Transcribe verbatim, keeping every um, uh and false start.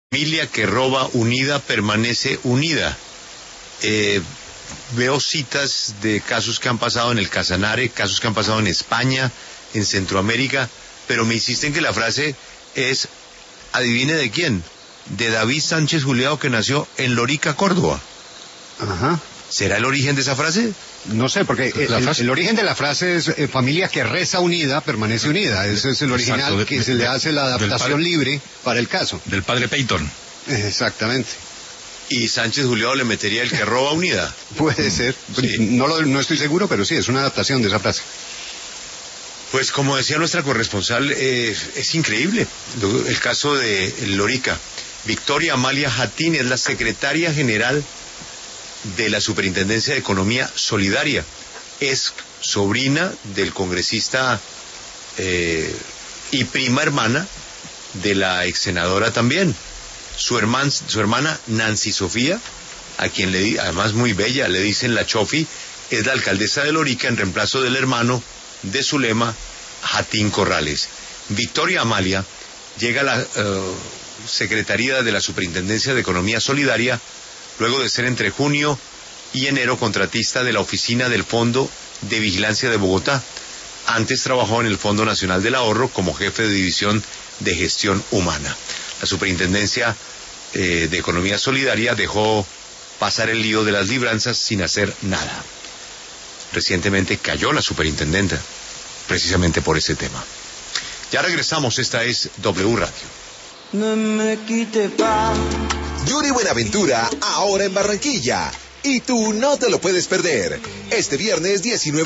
Familia que roba unida permanece unida. Eh, veo citas de casos que han pasado en el Casanare, casos que han pasado en España, en Centroamérica, pero me insisten que la frase es, adivine de quién, de David Sánchez Juliado, que nació en Lorica, Córdoba. Ajá. ¿Será el origen de esa frase? No sé, porque el, el, el origen de la frase es eh, familia que reza unida, permanece unida. Ese es el original. Exacto, de, que de, se le hace la adaptación padre, libre para el caso. Del padre Peyton. Exactamente. ¿Y Sánchez Juliado le metería el que roba unida? Puede ser. Sí. No, lo, no estoy seguro, pero sí, es una adaptación de esa frase. Pues como decía nuestra corresponsal, eh, es increíble el caso de Lorica. Victoria Amalia Jatín es la secretaria general de la Superintendencia de Economía Solidaria. Es sobrina del congresista eh, y prima hermana de la ex senadora también. Su, herman, su hermana Nancy Sofía, a quien le además muy bella, le dicen la Chofi, es la alcaldesa de Lorica en reemplazo del hermano de Zulema Jatín Corrales. Victoria Amalia llega a la uh, Secretaría de la Superintendencia de Economía Solidaria luego de ser entre junio y enero contratista de la Oficina del Fondo de Vigilancia de Bogotá. Antes trabajó en el Fondo Nacional del Ahorro como jefe de división de gestión humana. La Superintendencia eh, de Economía Solidaria dejó pasar el lío de las libranzas sin hacer nada. Recientemente cayó la superintendenta, precisamente por ese tema. Ya regresamos, esta es W Radio. No me quite pa. Yuri Buenaventura, ahora en Barranquilla. Y tú no te lo puedes perder. Este viernes diecinueve